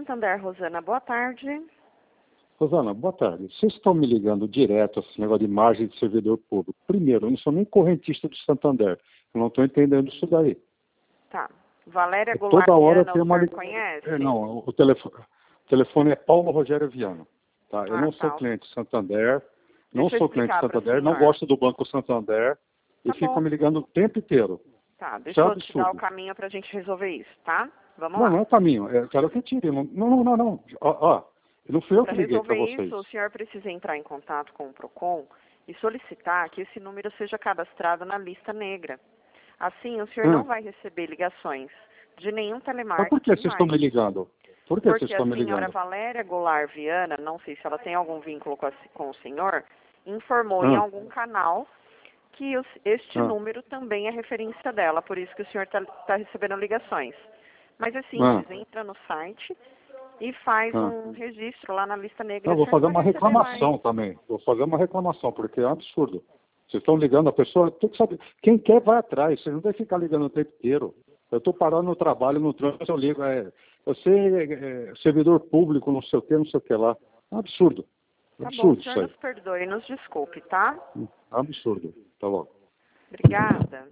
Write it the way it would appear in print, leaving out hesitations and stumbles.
Santander, Rosana, boa tarde. Rosana, boa tarde. Vocês estão me ligando direto esse negócio de margem de servidor público. Primeiro, eu não sou nem correntista do Santander. Eu não estou entendendo isso daí. Tá. Valéria Goulart Toda hora Viana, tem uma... conhece? Não, o telefone é Paulo Rogério Viana. Tá? Eu não sou tá. cliente do Santander. Não Deixa eu sou cliente do explicar pra Santander. Não senhora. gosto do Banco Santander. E Tá ficam bom. me ligando o tempo inteiro. Tá, Isso deixa é eu te dar o absurdo. caminho pra gente resolver isso, tá? Vamos Não, lá. não é caminho. Eu quero que tire. Não. Não fui eu Para que liguei para resolver vocês. isso, o senhor precisa entrar em contato com o PROCON e solicitar que esse número seja cadastrado na lista negra. Assim, o senhor não vai receber ligações de nenhum Mas telemarketing por que vocês estão me mais. ligando? Por que vocês Porque a estão me senhora ligando? Valéria Goulart Viana, não sei se ela tem algum vínculo com o senhor, informou em algum canal que este número também é referência dela, por isso que o senhor está recebendo ligações. Mas é simples, entra no site e faz um registro lá na lista negra. Eu vou fazer uma reclamação mais. também. Vou fazer uma reclamação, porque é um absurdo. Vocês estão ligando a pessoa, tem que saber. Quem quer vai atrás, vocês não tem que ficar ligando o tempo inteiro. Eu estou parando no trabalho, no trânsito, eu ligo. Você é servidor público, não sei o que lá. É um absurdo. Tá bom, o Absurdo isso senhor aí. nos perdoe, nos desculpe, tá? É um absurdo. Tá bom. Obrigada.